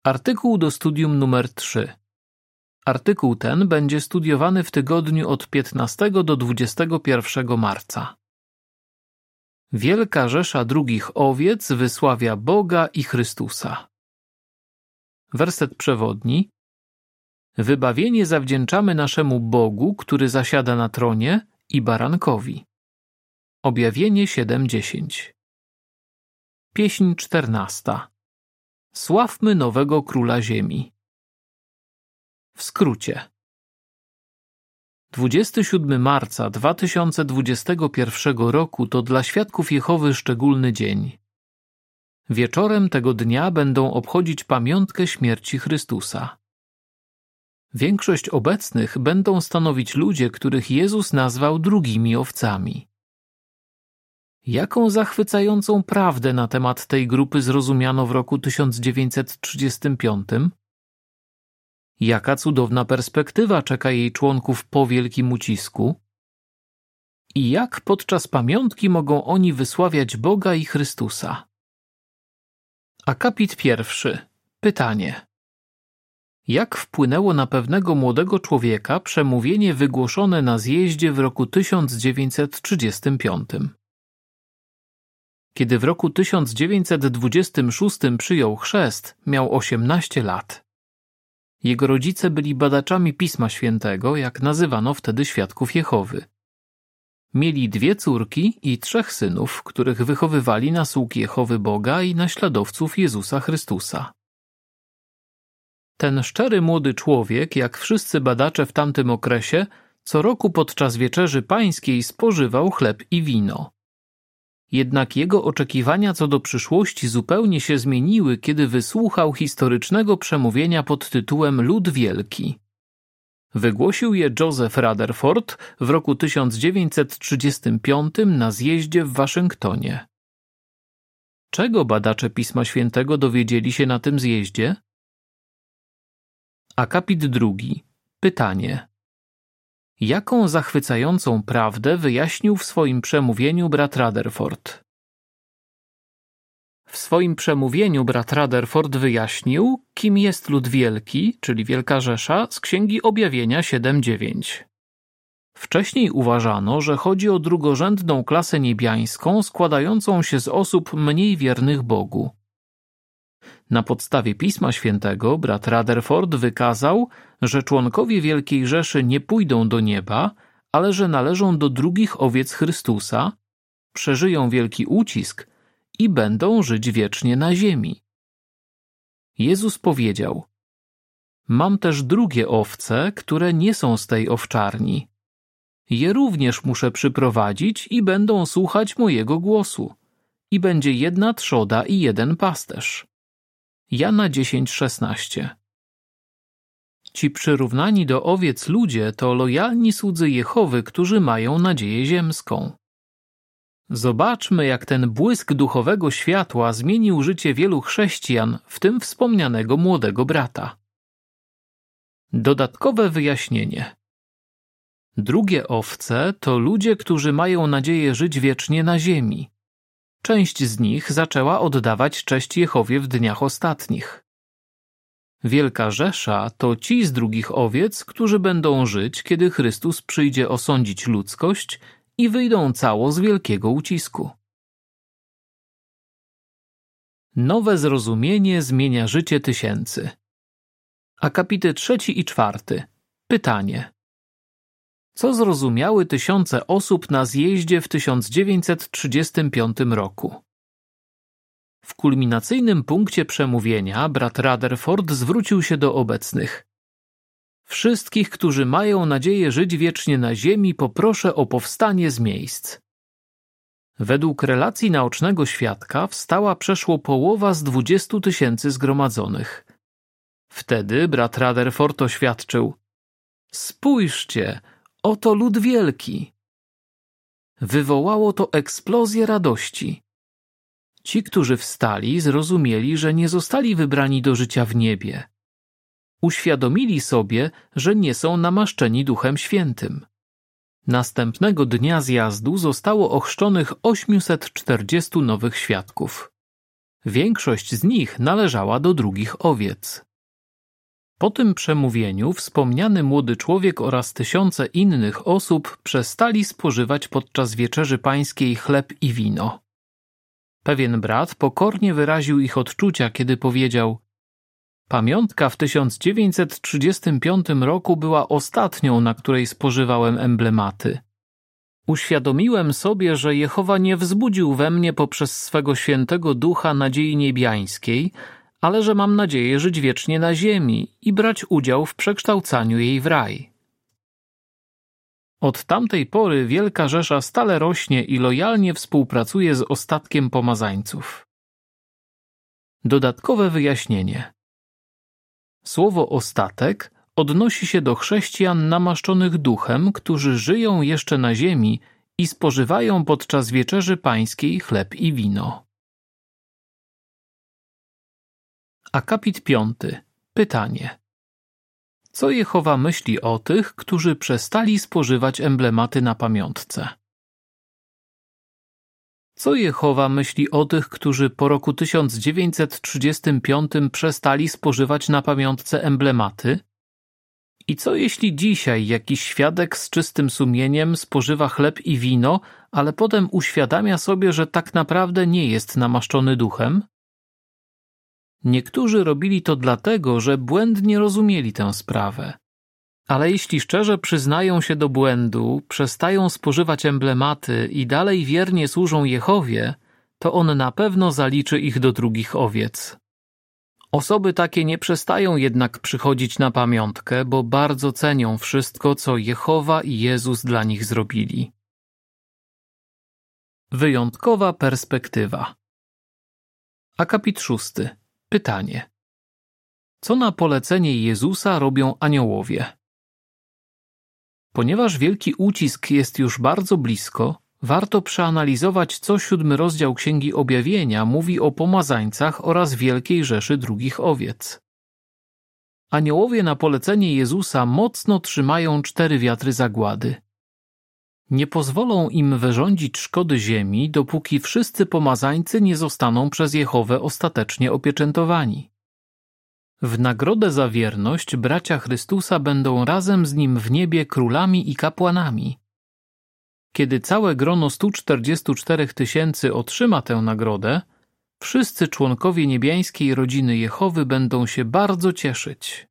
Artykuł do studium numer 3. Artykuł ten będzie studiowany w tygodniu od 15 do 21 marca. Wielka rzesza drugich owiec wysławia Boga i Chrystusa. Werset przewodni. Wybawienie zawdzięczamy naszemu Bogu, który zasiada na tronie, i barankowi. Objawienie 7:10. Pieśń 14. Sławmy nowego króla ziemi. W skrócie. 27 marca 2021 roku to dla świadków Jehowy szczególny dzień. Wieczorem tego dnia będą obchodzić pamiątkę śmierci Chrystusa. Większość obecnych będą stanowić ludzie, których Jezus nazwał drugimi owcami. Jaką zachwycającą prawdę na temat tej grupy zrozumiano w roku 1935? Jaka cudowna perspektywa czeka jej członków po wielkim ucisku? I jak podczas pamiątki mogą oni wysławiać Boga i Chrystusa? Akapit 1. Pytanie. Jak wpłynęło na pewnego młodego człowieka przemówienie wygłoszone na zjeździe w roku 1935? Kiedy w roku 1926 przyjął chrzest, miał 18 lat. Jego rodzice byli badaczami Pisma Świętego, jak nazywano wtedy świadków Jehowy. Mieli 2 córki i 3 synów, których wychowywali na sług Jehowy Boga i naśladowców Jezusa Chrystusa. Ten szczery młody człowiek, jak wszyscy badacze w tamtym okresie, co roku podczas wieczerzy pańskiej spożywał chleb i wino. Jednak jego oczekiwania co do przyszłości zupełnie się zmieniły, kiedy wysłuchał historycznego przemówienia pod tytułem Lud Wielki. Wygłosił je Joseph Rutherford w roku 1935 na zjeździe w Waszyngtonie. Czego badacze Pisma Świętego dowiedzieli się na tym zjeździe? Akapit 2. Pytanie. Jaką zachwycającą prawdę wyjaśnił w swoim przemówieniu brat Rutherford? W swoim przemówieniu brat Rutherford wyjaśnił, kim jest lud wielki, czyli Wielka Rzesza, z Księgi Objawienia 7:9. Wcześniej uważano, że chodzi o drugorzędną klasę niebiańską składającą się z osób mniej wiernych Bogu. Na podstawie Pisma Świętego brat Rutherford wykazał, że członkowie Wielkiej Rzeszy nie pójdą do nieba, ale że należą do drugich owiec Chrystusa, przeżyją wielki ucisk i będą żyć wiecznie na ziemi. Jezus powiedział: Mam też drugie owce, które nie są z tej owczarni. Je również muszę przyprowadzić i będą słuchać mojego głosu. I będzie 1 trzoda i 1 pasterz. Jana 10:16. Ci przyrównani do owiec ludzie to lojalni słudzy Jehowy, którzy mają nadzieję ziemską. Zobaczmy, jak ten błysk duchowego światła zmienił życie wielu chrześcijan, w tym wspomnianego młodego brata. Dodatkowe wyjaśnienie. Drugie owce to ludzie, którzy mają nadzieję żyć wiecznie na ziemi. Część z nich zaczęła oddawać cześć Jehowie w dniach ostatnich. Wielka Rzesza to ci z drugich owiec, którzy będą żyć, kiedy Chrystus przyjdzie osądzić ludzkość i wyjdą cało z wielkiego ucisku. Nowe zrozumienie zmienia życie tysięcy. Akapity 3 i 4. Pytanie. Co zrozumiały tysiące osób na zjeździe w 1935 roku? W kulminacyjnym punkcie przemówienia brat Rutherford zwrócił się do obecnych. Wszystkich, którzy mają nadzieję żyć wiecznie na ziemi, poproszę o powstanie z miejsc. Według relacji naocznego świadka wstała przeszło połowa z 20 000 zgromadzonych. Wtedy brat Rutherford oświadczył: Spójrzcie, oto lud wielki. Wywołało to eksplozję radości. Ci, którzy wstali, zrozumieli, że nie zostali wybrani do życia w niebie. Uświadomili sobie, że nie są namaszczeni Duchem Świętym. Następnego dnia zjazdu zostało ochrzczonych 840 nowych świadków. Większość z nich należała do drugich owiec. Po tym przemówieniu wspomniany młody człowiek oraz tysiące innych osób przestali spożywać podczas wieczerzy pańskiej chleb i wino. Pewien brat pokornie wyraził ich odczucia, kiedy powiedział: pamiątka w 1935 roku była ostatnią, na której spożywałem emblematy. Uświadomiłem sobie, że Jehowa nie wzbudził we mnie poprzez swego świętego ducha nadziei niebiańskiej, ale że mam nadzieję żyć wiecznie na ziemi i brać udział w przekształcaniu jej w raj. Od tamtej pory Wielka Rzesza stale rośnie i lojalnie współpracuje z ostatkiem pomazańców. Dodatkowe wyjaśnienie. Słowo ostatek odnosi się do chrześcijan namaszczonych duchem, którzy żyją jeszcze na ziemi i spożywają podczas wieczerzy pańskiej chleb i wino. Akapit 5. Pytanie. Co Jehowa myśli o tych, którzy przestali spożywać emblematy na pamiątce? Co Jehowa myśli o tych, którzy po roku 1935 przestali spożywać na pamiątce emblematy? I co jeśli dzisiaj jakiś świadek z czystym sumieniem spożywa chleb i wino, ale potem uświadamia sobie, że tak naprawdę nie jest namaszczony duchem? Niektórzy robili to dlatego, że błędnie rozumieli tę sprawę. Ale jeśli szczerze przyznają się do błędu, przestają spożywać emblematy i dalej wiernie służą Jehowie, to On na pewno zaliczy ich do drugich owiec. Osoby takie nie przestają jednak przychodzić na pamiątkę, bo bardzo cenią wszystko, co Jehowa i Jezus dla nich zrobili. Wyjątkowa perspektywa. Akapit 6. Pytanie. Co na polecenie Jezusa robią aniołowie? Ponieważ wielki ucisk jest już bardzo blisko, warto przeanalizować, co 7 rozdział Księgi Objawienia mówi o pomazańcach oraz wielkiej rzeszy drugich owiec. Aniołowie na polecenie Jezusa mocno trzymają 4 wiatry zagłady. Nie pozwolą im wyrządzić szkody ziemi, dopóki wszyscy pomazańcy nie zostaną przez Jehowę ostatecznie opieczętowani. W nagrodę za wierność bracia Chrystusa będą razem z Nim w niebie królami i kapłanami. Kiedy całe grono 144 000 otrzyma tę nagrodę, wszyscy członkowie niebiańskiej rodziny Jehowy będą się bardzo cieszyć.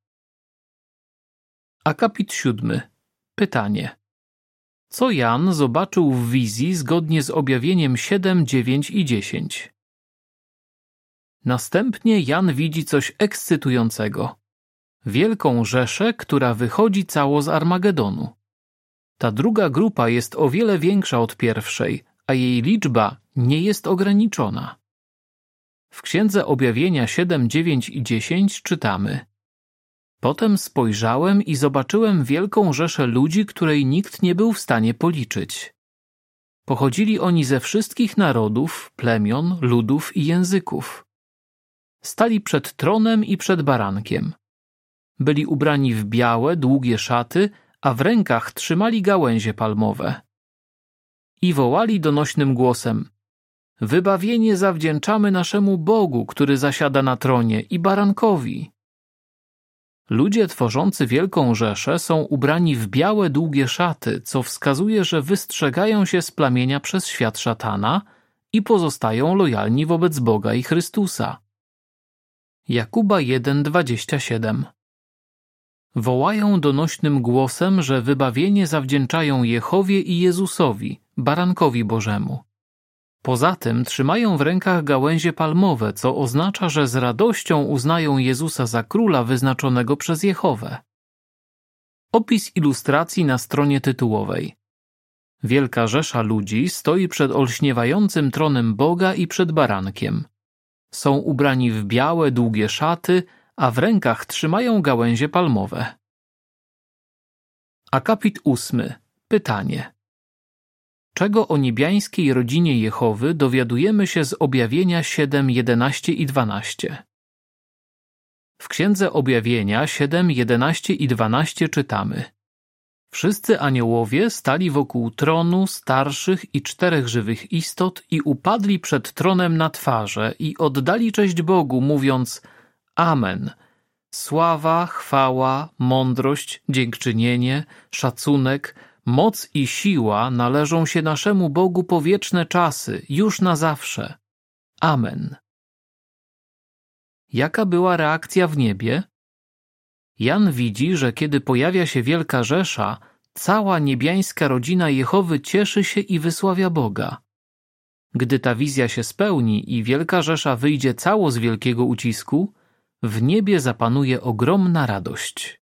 Akapit 7. Pytanie. Co Jan zobaczył w wizji zgodnie z objawieniem 7, 9 i 10? Następnie Jan widzi coś ekscytującego. Wielką rzeszę, która wychodzi cało z Armagedonu. Ta druga grupa jest o wiele większa od pierwszej, a jej liczba nie jest ograniczona. W Księdze Objawienia 7, 9 i 10 czytamy: Potem spojrzałem i zobaczyłem wielką rzeszę ludzi, której nikt nie był w stanie policzyć. Pochodzili oni ze wszystkich narodów, plemion, ludów i języków. Stali przed tronem i przed barankiem. Byli ubrani w białe, długie szaty, a w rękach trzymali gałęzie palmowe. I wołali donośnym głosem: Wybawienie zawdzięczamy naszemu Bogu, który zasiada na tronie, i barankowi. Ludzie tworzący wielką rzeszę są ubrani w białe, długie szaty, co wskazuje, że wystrzegają się splamienia przez świat szatana i pozostają lojalni wobec Boga i Chrystusa. Jakuba 1:27. Wołają donośnym głosem, że wybawienie zawdzięczają Jehowie i Jezusowi, barankowi Bożemu. Poza tym trzymają w rękach gałęzie palmowe, co oznacza, że z radością uznają Jezusa za króla wyznaczonego przez Jehowę. Opis ilustracji na stronie tytułowej. Wielka rzesza ludzi stoi przed olśniewającym tronem Boga i przed barankiem. Są ubrani w białe, długie szaty, a w rękach trzymają gałęzie palmowe. Akapit 8. Pytanie. Czego o niebiańskiej rodzinie Jehowy dowiadujemy się z objawienia 7, 11 i 12? W Księdze Objawienia 7, 11 i 12 czytamy: Wszyscy aniołowie stali wokół tronu starszych i 4 żywych istot i upadli przed tronem na twarze i oddali cześć Bogu, mówiąc: Amen. Sława, chwała, mądrość, dziękczynienie, szacunek, moc i siła należą się naszemu Bogu po wieczne czasy, już na zawsze. Amen. Jaka była reakcja w niebie? Jan widzi, że kiedy pojawia się wielka rzesza, cała niebiańska rodzina Jehowy cieszy się i wysławia Boga. Gdy ta wizja się spełni i wielka rzesza wyjdzie cało z wielkiego ucisku, w niebie zapanuje ogromna radość.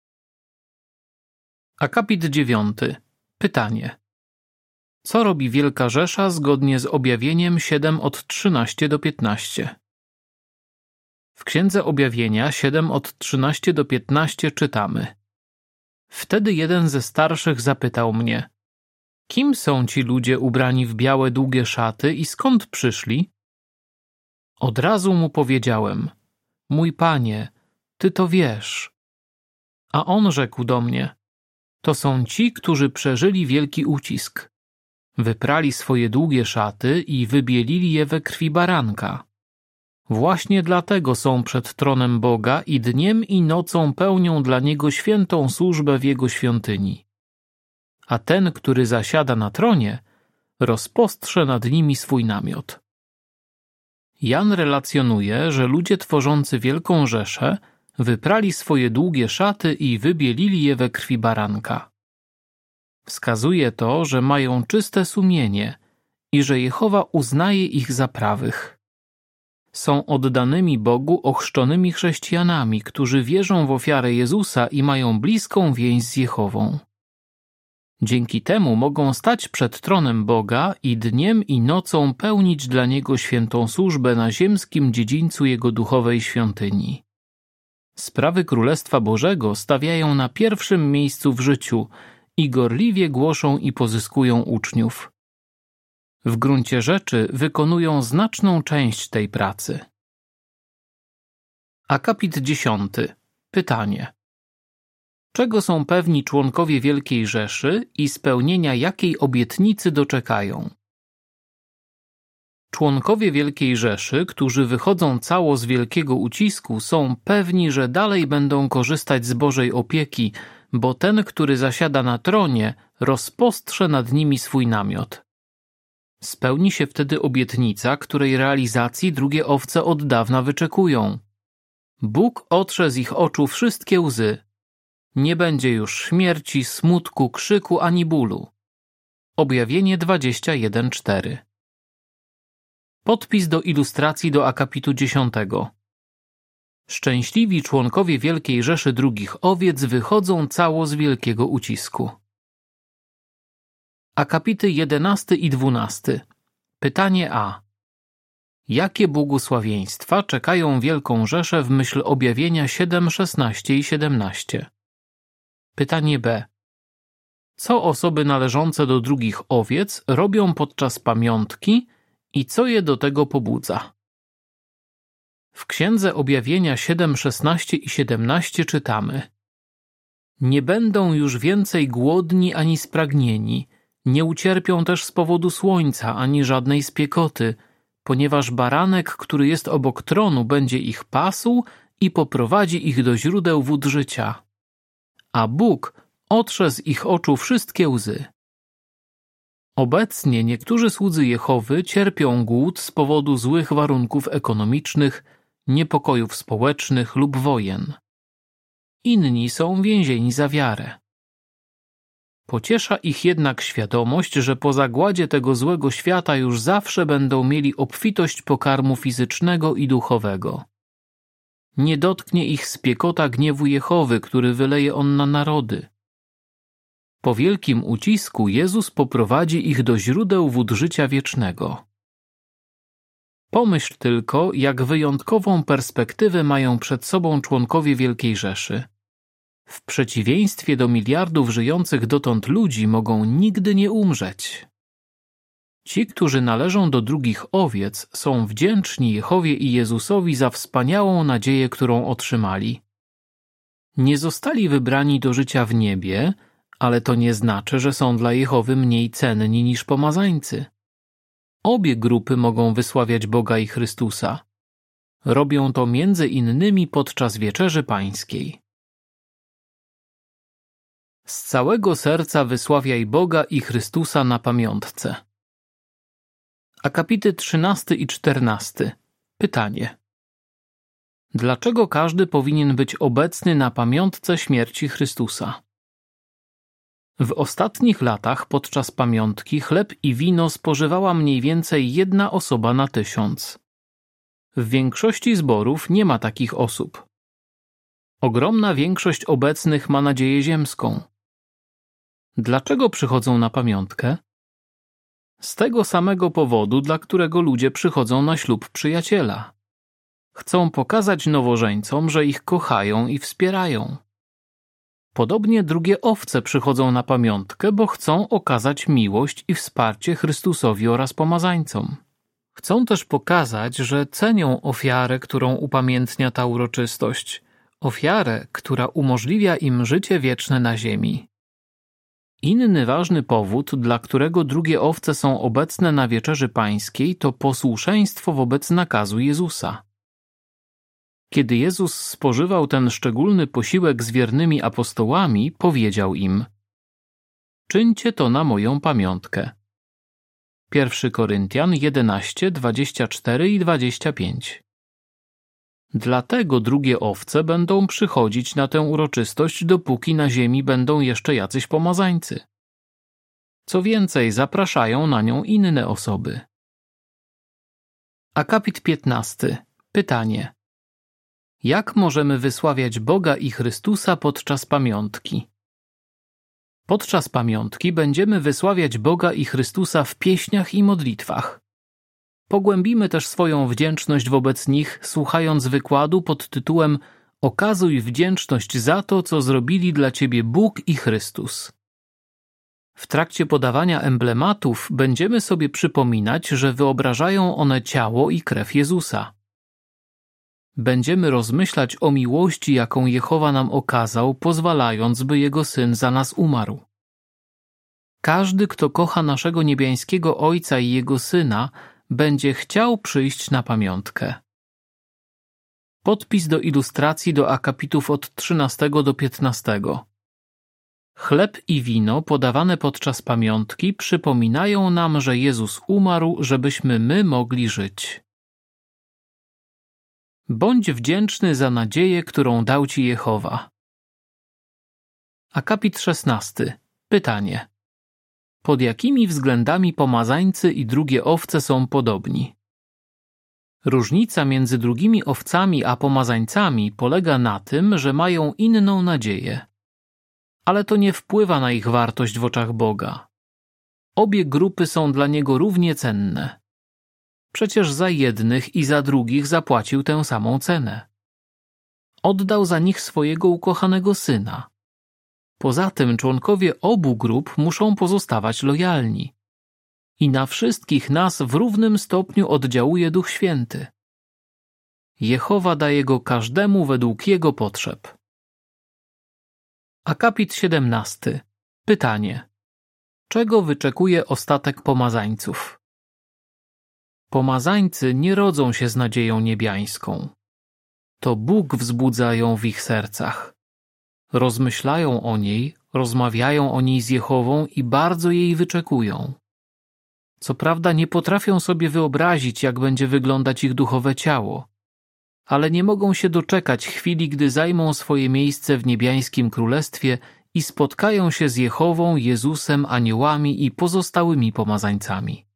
Akapit 9. Pytanie. Co robi wielka rzesza zgodnie z objawieniem 7 od 13 do 15? W Księdze Objawienia 7 od 13 do 15 czytamy: Wtedy jeden ze starszych zapytał mnie: Kim są ci ludzie ubrani w białe długie szaty i skąd przyszli? Od razu mu powiedziałem: Mój panie, ty to wiesz. A on rzekł do mnie: To są ci, którzy przeżyli wielki ucisk. Wyprali swoje długie szaty i wybielili je we krwi baranka. Właśnie dlatego są przed tronem Boga i dniem i nocą pełnią dla Niego świętą służbę w Jego świątyni. A ten, który zasiada na tronie, rozpostrze nad nimi swój namiot. Jan relacjonuje, że ludzie tworzący wielką rzeszę wyprali swoje długie szaty i wybielili je we krwi baranka. Wskazuje to, że mają czyste sumienie i że Jehowa uznaje ich za prawych. Są oddanymi Bogu ochrzczonymi chrześcijanami, którzy wierzą w ofiarę Jezusa i mają bliską więź z Jehową. Dzięki temu mogą stać przed tronem Boga i dniem i nocą pełnić dla Niego świętą służbę na ziemskim dziedzińcu Jego duchowej świątyni. Sprawy Królestwa Bożego stawiają na pierwszym miejscu w życiu i gorliwie głoszą i pozyskują uczniów. W gruncie rzeczy wykonują znaczną część tej pracy. Akapit 10. Pytanie. Czego są pewni członkowie Wielkiej Rzeszy i spełnienia jakiej obietnicy doczekają? Członkowie Wielkiej Rzeszy, którzy wychodzą cało z wielkiego ucisku, są pewni, że dalej będą korzystać z Bożej opieki, bo ten, który zasiada na tronie, rozpostrze nad nimi swój namiot. Spełni się wtedy obietnica, której realizacji drugie owce od dawna wyczekują. Bóg otrze z ich oczu wszystkie łzy. Nie będzie już śmierci, smutku, krzyku ani bólu. Objawienie 21:4. Podpis do ilustracji do akapitu 10. Szczęśliwi członkowie Wielkiej Rzeszy Drugich Owiec wychodzą cało z wielkiego ucisku. Akapity 11 i 12. Pytanie A. Jakie błogosławieństwa czekają Wielką Rzeszę w myśl objawienia 7, 16 i 17? Pytanie B. Co osoby należące do drugich owiec robią podczas pamiątki i co je do tego pobudza? W Księdze Objawienia 7, 16 i 17 czytamy: Nie będą już więcej głodni ani spragnieni, nie ucierpią też z powodu słońca ani żadnej spiekoty, ponieważ baranek, który jest obok tronu, będzie ich pasł i poprowadzi ich do źródeł wód życia. A Bóg otrze z ich oczu wszystkie łzy. Obecnie niektórzy słudzy Jehowy cierpią głód z powodu złych warunków ekonomicznych, niepokojów społecznych lub wojen. Inni są więzieni za wiarę. Pociesza ich jednak świadomość, że po zagładzie tego złego świata już zawsze będą mieli obfitość pokarmu fizycznego i duchowego. Nie dotknie ich spiekota gniewu Jehowy, który wyleje on na narody. Po wielkim ucisku Jezus poprowadzi ich do źródeł wód życia wiecznego. Pomyśl tylko, jak wyjątkową perspektywę mają przed sobą członkowie Wielkiej Rzeszy. W przeciwieństwie do miliardów żyjących dotąd ludzi mogą nigdy nie umrzeć. Ci, którzy należą do drugich owiec, są wdzięczni Jehowie i Jezusowi za wspaniałą nadzieję, którą otrzymali. Nie zostali wybrani do życia w niebie, Ale to nie znaczy, że są dla Jehowy mniej cenni niż pomazańcy. Obie grupy mogą wysławiać Boga i Chrystusa. Robią to między innymi podczas Wieczerzy Pańskiej. Z całego serca wysławiaj Boga i Chrystusa na pamiątce. Akapity 13 i 14. Pytanie. Dlaczego każdy powinien być obecny na pamiątce śmierci Chrystusa? W ostatnich latach podczas pamiątki chleb i wino spożywała mniej więcej 1 osoba na 1000. W większości zborów nie ma takich osób. Ogromna większość obecnych ma nadzieję ziemską. Dlaczego przychodzą na pamiątkę? Z tego samego powodu, dla którego ludzie przychodzą na ślub przyjaciela. Chcą pokazać nowożeńcom, że ich kochają i wspierają. Podobnie drugie owce przychodzą na pamiątkę, bo chcą okazać miłość i wsparcie Chrystusowi oraz pomazańcom. Chcą też pokazać, że cenią ofiarę, którą upamiętnia ta uroczystość, ofiarę, która umożliwia im życie wieczne na ziemi. Inny ważny powód, dla którego drugie owce są obecne na Wieczerzy Pańskiej, to posłuszeństwo wobec nakazu Jezusa. Kiedy Jezus spożywał ten szczególny posiłek z wiernymi apostołami, powiedział im: czyńcie to na moją pamiątkę. 1 Koryntian 11, 24 i 25. Dlatego drugie owce będą przychodzić na tę uroczystość, dopóki na ziemi będą jeszcze jacyś pomazańcy. Co więcej, zapraszają na nią inne osoby. Akapit 15. Pytanie. Jak możemy wysławiać Boga i Chrystusa podczas pamiątki? Podczas pamiątki będziemy wysławiać Boga i Chrystusa w pieśniach i modlitwach. Pogłębimy też swoją wdzięczność wobec nich, słuchając wykładu pod tytułem Okazuj wdzięczność za to, co zrobili dla Ciebie Bóg i Chrystus. W trakcie podawania emblematów będziemy sobie przypominać, że wyobrażają one ciało i krew Jezusa. Będziemy rozmyślać o miłości, jaką Jehowa nam okazał, pozwalając, by Jego Syn za nas umarł. Każdy, kto kocha naszego niebiańskiego Ojca i Jego Syna, będzie chciał przyjść na pamiątkę. Podpis do ilustracji do akapitów od 13 do 15. Chleb i wino podawane podczas pamiątki przypominają nam, że Jezus umarł, żebyśmy my mogli żyć. Bądź wdzięczny za nadzieję, którą dał Ci Jehowa. Akapit 16. Pytanie. Pod jakimi względami pomazańcy i drugie owce są podobni? Różnica między drugimi owcami a pomazańcami polega na tym, że mają inną nadzieję. Ale to nie wpływa na ich wartość w oczach Boga. Obie grupy są dla Niego równie cenne. Przecież za jednych i za drugich zapłacił tę samą cenę. Oddał za nich swojego ukochanego Syna. Poza tym członkowie obu grup muszą pozostawać lojalni. I na wszystkich nas w równym stopniu oddziałuje Duch Święty. Jehowa daje go każdemu według jego potrzeb. Akapit 17. Pytanie. Czego wyczekuje ostatek pomazańców? Pomazańcy nie rodzą się z nadzieją niebiańską. To Bóg wzbudza ją w ich sercach. Rozmyślają o niej, rozmawiają o niej z Jehową i bardzo jej wyczekują. Co prawda nie potrafią sobie wyobrazić, jak będzie wyglądać ich duchowe ciało, ale nie mogą się doczekać chwili, gdy zajmą swoje miejsce w niebiańskim królestwie i spotkają się z Jehową, Jezusem, aniołami i pozostałymi pomazańcami.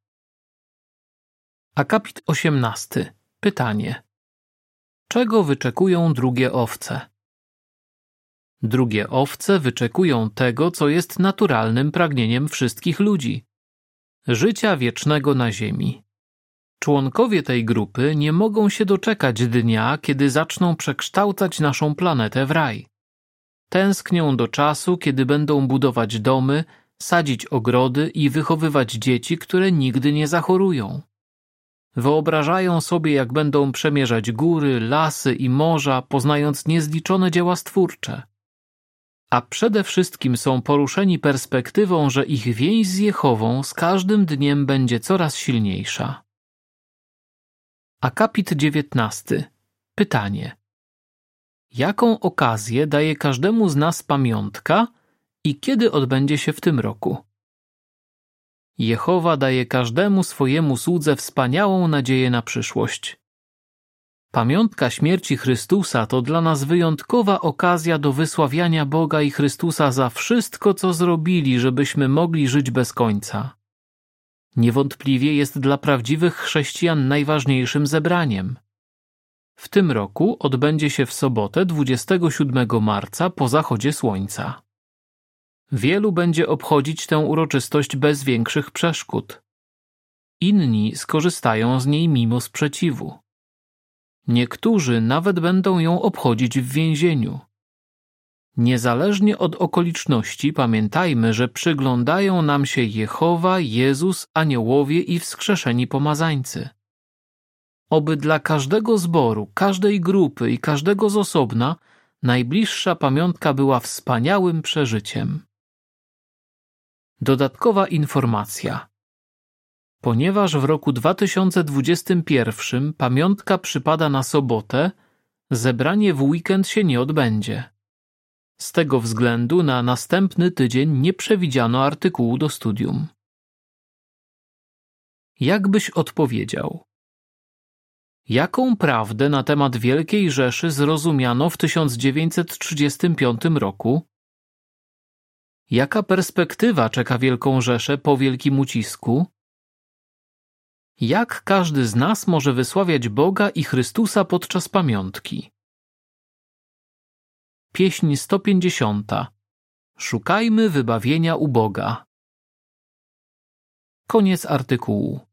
Akapit 18. Pytanie. Czego wyczekują drugie owce? Drugie owce wyczekują tego, co jest naturalnym pragnieniem wszystkich ludzi. Życia wiecznego na ziemi. Członkowie tej grupy nie mogą się doczekać dnia, kiedy zaczną przekształcać naszą planetę w raj. Tęsknią do czasu, kiedy będą budować domy, sadzić ogrody i wychowywać dzieci, które nigdy nie zachorują. Wyobrażają sobie, jak będą przemierzać góry, lasy i morza, poznając niezliczone dzieła stwórcze. a przede wszystkim są poruszeni perspektywą, że ich więź z Jehową z każdym dniem będzie coraz silniejsza. Akapit 19. Pytanie. Jaką okazję daje każdemu z nas pamiątka i kiedy odbędzie się w tym roku? Jehowa daje każdemu swojemu słudze wspaniałą nadzieję na przyszłość. Pamiątka śmierci Chrystusa to dla nas wyjątkowa okazja do wysławiania Boga i Chrystusa za wszystko, co zrobili, żebyśmy mogli żyć bez końca. Niewątpliwie jest dla prawdziwych chrześcijan najważniejszym zebraniem. W tym roku odbędzie się w sobotę 27 marca po zachodzie słońca. Wielu będzie obchodzić tę uroczystość bez większych przeszkód. Inni skorzystają z niej mimo sprzeciwu. Niektórzy nawet będą ją obchodzić w więzieniu. Niezależnie od okoliczności pamiętajmy, że przyglądają nam się Jehowa, Jezus, aniołowie i wskrzeszeni pomazańcy. Oby dla każdego zboru, każdej grupy i każdego z osobna najbliższa pamiątka była wspaniałym przeżyciem. Dodatkowa informacja. Ponieważ w roku 2021 pamiątka przypada na sobotę, zebranie w weekend się nie odbędzie. Z tego względu na następny tydzień nie przewidziano artykułu do studium. Jak byś odpowiedział? Jaką prawdę na temat Wielkiej Rzeszy zrozumiano w 1935 roku? Jaka perspektywa czeka Wielką Rzeszę po Wielkim Ucisku? Jak każdy z nas może wysławiać Boga i Chrystusa podczas pamiątki? Pieśń 150. Szukajmy wybawienia u Boga. Koniec artykułu.